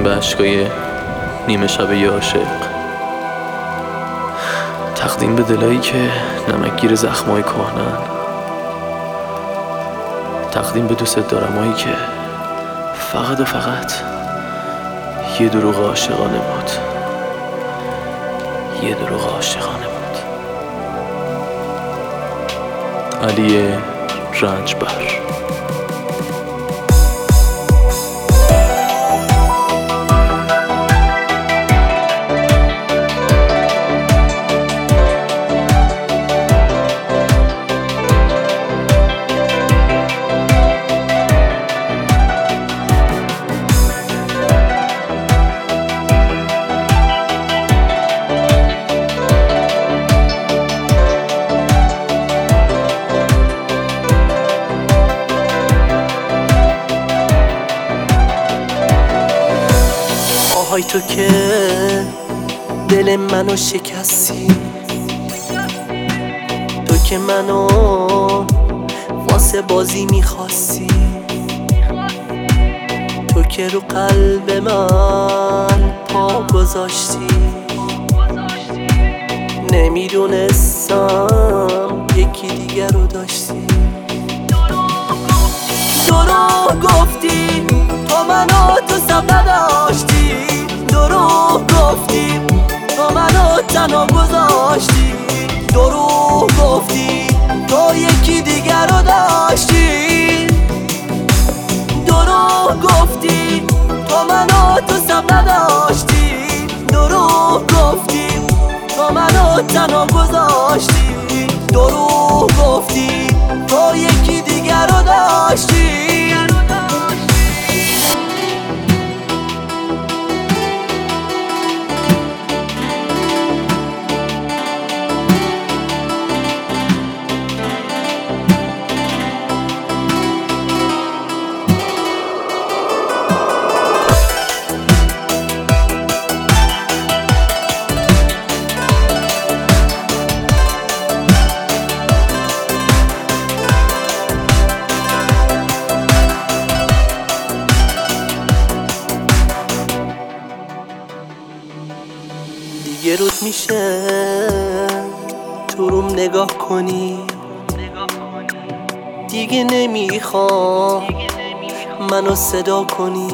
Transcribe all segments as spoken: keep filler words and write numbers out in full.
به اشکای نیمه شب یه عاشق، تقدیم به دلایی که نمکگیر زخمای کهنن، تقدیم به دوست دارمایی که فقط و فقط یه دروغ عاشقانه بود، یه دروغ عاشقانه بود. علی رنجبر. آهای تو که دل منو شکستی، تو که منو واسه بازی میخواستی، تو که رو قلب من پا گذاشتی. نمیدونستم یکی دیگر رو داشتی. دروغ گفتی تو منو تو سم نداشتی، دروغ گفتی تو منو تنها گذاشتی، دروغ گفتی تو یکی دیگر رو داشتی، دروغ گفتی تو منو تو سم نداشتی، دروغ گفتی تو منو تنها گذاشتی، دروغ گفتی تو یکی دیگر رو داشتی. دیگه رود میشه تو روم نگاه کنی، دیگه نمیخوام منو صدا کنی،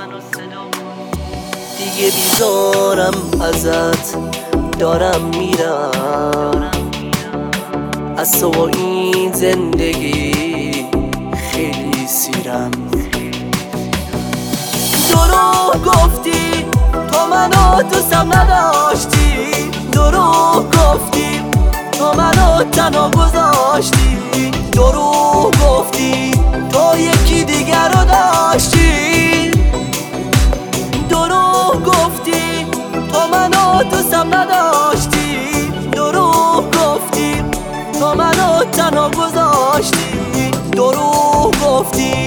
دیگه بیزارم ازت دارم میرم، از تو و این زندگی خیلی سیرم. دروغ گفتی تو منو تو سم نداشتی، دروغ گفتی تو منو تنها گذاشتی، دروغ گفتی تو یکی دیگر رو داشتی، دروغ گفتی تو منو تو سم نداشتی، دروغ گفتی تو منو تنها گذاشتی، دروغ گفتی